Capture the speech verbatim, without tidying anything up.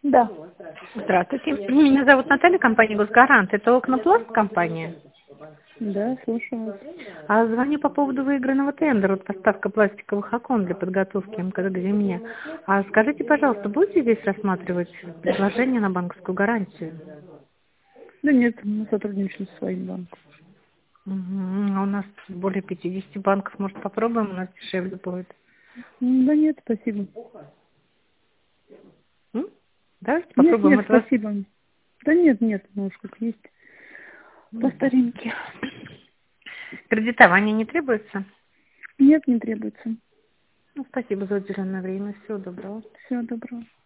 Да. Здравствуйте. Меня зовут Наталья, компания «Госгарант». Это «Окнопласт» компания. Да, слушаю вас. А звоню по поводу выигранного тендера. Вот поставка пластиковых окон для подготовки МКД к зиме. А скажите, пожалуйста, будете здесь рассматривать предложение на банковскую гарантию? Да нет, мы сотрудничаем со своим банком. Угу. А у нас более пятидесяти банков. Может, попробуем? У нас дешевле будет. М, Да нет, спасибо. М? Давайте Нет, попробуем нет, от вас. спасибо. Да нет, нет, ну уж как есть. По старинке. Кредитование не требуется? Нет, не требуется. Ну, спасибо за уделенное время. Всего доброго. Всего доброго.